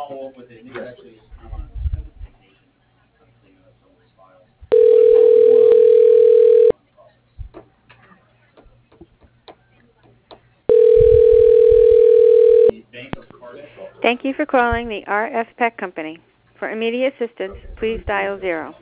Thank you for calling the RF Pet Company. For immediate assistance, please dial 0.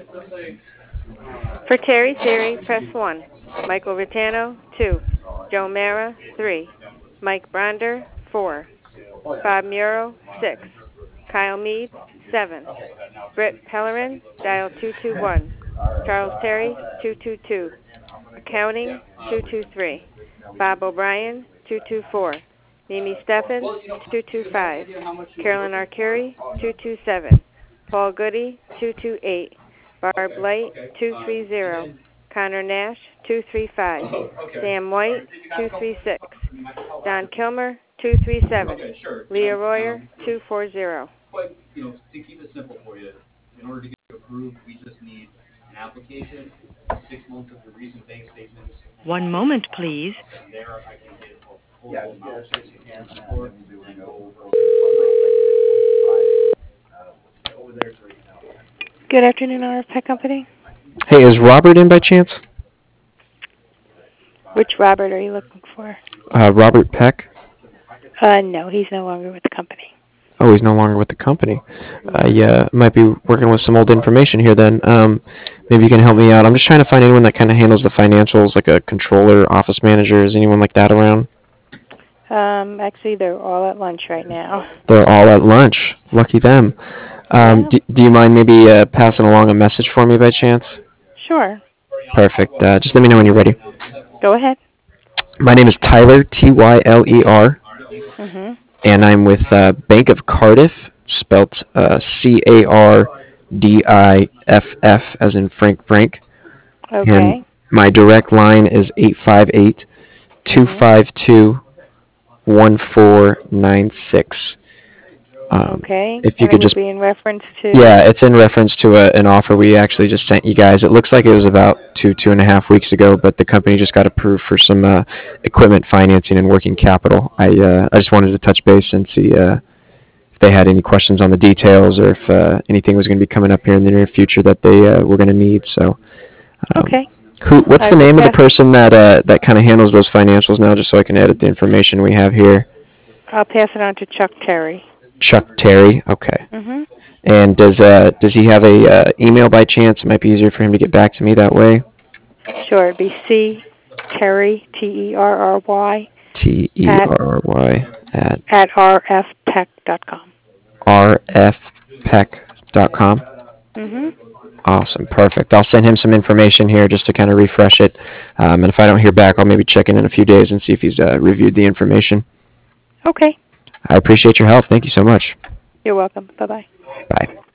For Terry Siri, press 1. Michael Ritano, 2. Joe Mara, 3. Mike Brander, 4. Bob Muro, 6. Kyle Mead, 7. Britt Pellerin, dial 221. Charles Terry, 222. Accounting, 223. Bob O'Brien, 224. Mimi Steffens, 225. Carolyn Arcuri, 227. Paul Goody, 228. Barb Light, 230. Connor Nash, 235. Sam White, 236. Don Kilmer, 237. Leah Royer, 240. One moment, please. Good afternoon, RF Pet Company. Hey, is Robert in by chance? Which Robert are you looking for? Robert Peck? No, he's no longer with the company. Oh, he's no longer with the company. Yeah, might be working with some old information here then. Maybe you can help me out. I'm just trying to find anyone that kind of handles the financials, like a controller, office manager. Is anyone like that around? Actually, they're all at lunch right now. They're all at lunch. Lucky them. Do you mind maybe passing along a message for me by chance? Sure. Perfect. Just let me know when you're ready. Go ahead. My name is Tyler, Tyler, and I'm with Bank of Cardiff, spelt Cardiff, as in Frank. Okay. And my direct line is 858-252-1496. Okay. If you and could it just would be in reference to? Yeah, it's in reference to an offer we actually just sent you guys. It looks like it was about 2.5 weeks ago, but the company just got approved for some equipment financing and working capital. I just wanted to touch base and see if they had any questions on the details or if anything was going to be coming up here in the near future that they were going to need. So, Okay. What's the name of the person that kind of handles those financials now, just so I can edit the information we have here? I'll pass it on to Chuck Terry. Chuck Terry. Okay. And does he have a email by chance? It might be easier for him to get back to me that way. Sure, it'd be C Terry Terry Terry at rfpec.com. rfpec.com. Awesome, perfect. I'll send him some information here just to kind of refresh it. And if I don't hear back, I'll maybe check in a few days and see if he's reviewed the information. Okay. I appreciate your help. Thank you so much. You're welcome. Bye-bye. Bye.